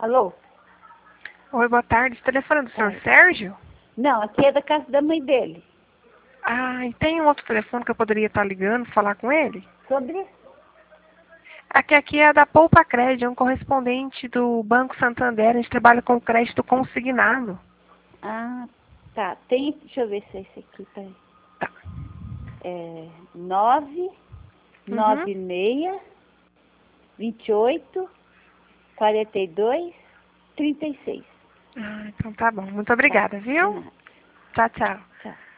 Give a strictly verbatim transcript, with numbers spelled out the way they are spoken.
Alô? Oi, boa tarde. Esse telefone é do senhor Oi. Sérgio? Não, aqui é da casa da mãe dele. Ah, e tem um outro telefone que eu poderia estar ligando, falar com ele? Sobre? Aqui, aqui é da Poupa Crédito, é um correspondente do Banco Santander. A gente trabalha com crédito consignado. Ah, tá. Tem, deixa eu ver se é esse aqui, peraí. Tá. É nove, Uhum. nove seis, vinte e oito, quarenta e dois, trinta e seis. Ah, então tá bom. Muito Tá, obrigada, de viu? nada. Tchau, tchau. Tchau.